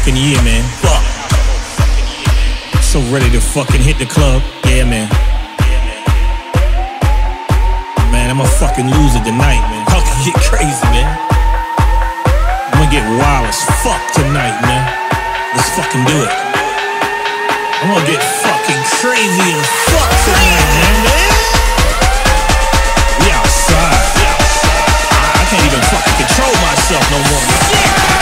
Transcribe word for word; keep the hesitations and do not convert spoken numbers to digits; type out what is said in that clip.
fucking year, man. Fuck. So ready to fucking hit the club. Yeah, man. Man, I'm a fucking loser tonight, man. I'll get crazy, man. I'm gonna get wild as fuck tonight, man. Let's fucking do it. I'm gonna get fucking crazy as fuck tonight, man. We outside. I can't even fucking control myself no more. Yeah.